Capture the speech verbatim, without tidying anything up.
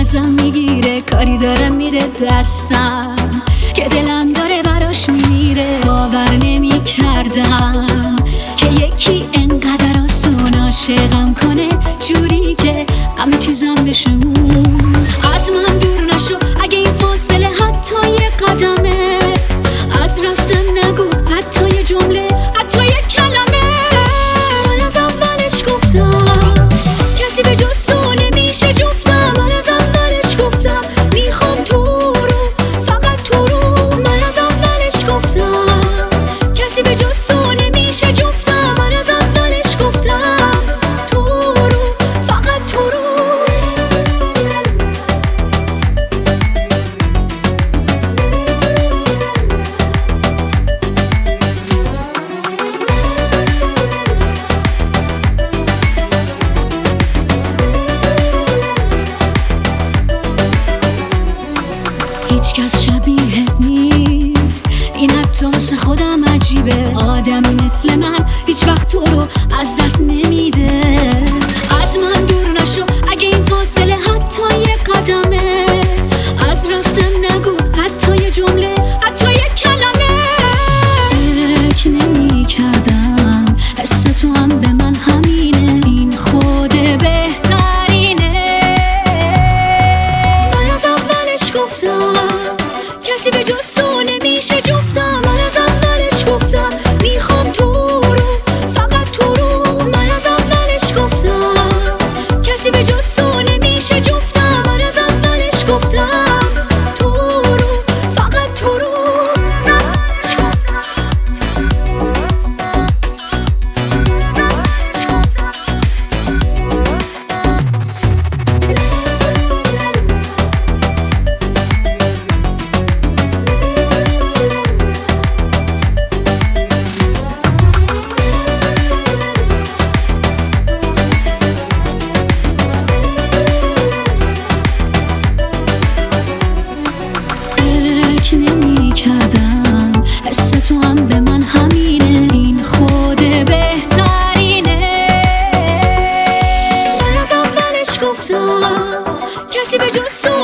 ازم میگیره، کاری داره میده دستم که دلم داره براش میمیره. باور نمی کردم که یکی انقدر آسون عاشقم کنه، جوری که همه چیزم بشون از من دور نشو. اگه این فاصله حتی یه قدمه، از رفتن نگو حتی یه جمله، حتی یه کلمه. من از اولش گفتم کسی به جز تو نمیشه جفتم. من از اولش گفتم میخوام تو رو، فقط تو رو. من از اولش گفتم کسی به جز تو نمیشه جفتم. من از اولش گفتم تو رو، فقط تو رو. هیچ کس شبیه نیست، این حتی واسه خودم عجیبه. آدمی مثل من هیچ وقت تو رو از دست نمیده. از من دور نشو اگه این فاصله حتی یه قدمه، از رفتن نگو حتی یه جمله، حتی یه کلمه. فکر نمی کردم حس تو هم به من همینه، این خود بهترینه. من از اولش گفتم کسی به جز تو نمیشه جفتم. من از اولش گفتم میخوام تو رو، فقط تو رو. من از اولش گفتم کسی به جز تو نمیشه جفتم. من از اولش گفتم تو رو، فقط تو رو. فکر نمی کردم حس تو هم به من همینه، این خود بهترینه. من از اولش گفتم کسی به جز تو